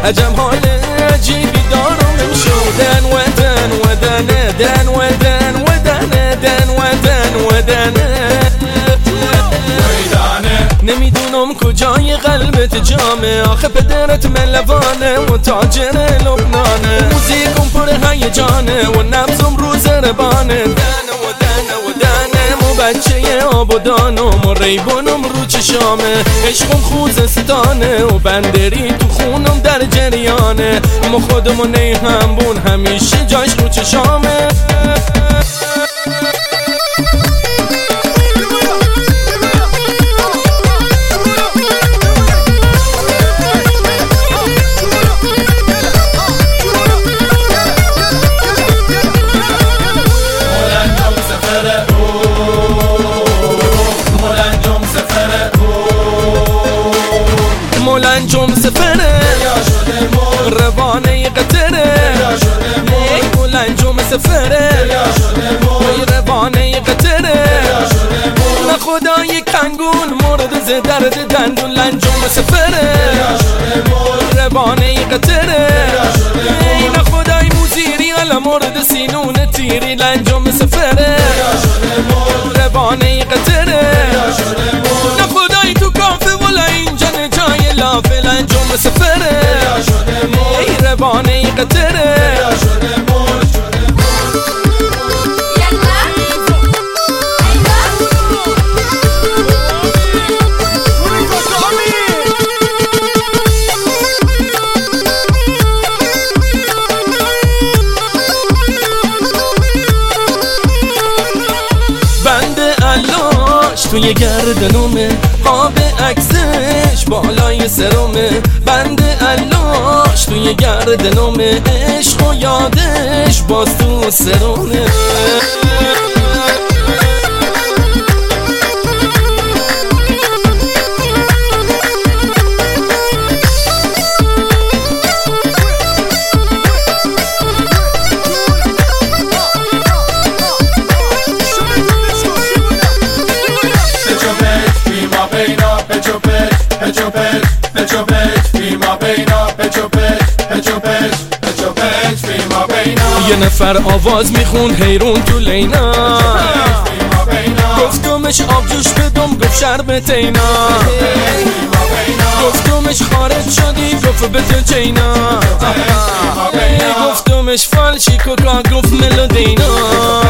عجب حال عجیبی دارم امشو دن و دن و دنه دن و دن و دنه دن و دن و دنه نمیدونم کجای قلبت جامه آخه پدرت ملوانه و تاجر لبنانه موزیکم پر هیجانه و نبضم رو زربانه دنه و دنه و دنه مو بچه آبادانم و ریبانم رو چشامه عشقم خوزستانه و بندری تو خونم در جریانه اما خودمو نیهمبون همیشه جاش رو چشامه مولنجم سفره روانه قطره مولنجم سفره روانه قطره نخدای کنگون مورد ز درد دندون لنجم سفره روانه قطره نخدای موزیری علا مورد سینون تیری لنجم سفره روانه قطره نخدای تو کافه ولا اینجا جای لافه لنجم سفره ای روانه قطره توی گردنومه آب عکسش بالای سرومه بند علاش توی گردنومه عشق و یادش باز تو سرومه یه نفر آواز میخون حیرون تو لینا گفتمش آب جوش بدم گفت شربت اینا گفتمش خارج شدی گفت بده چینا گفتمش فالشی کوکا گفت ملودینا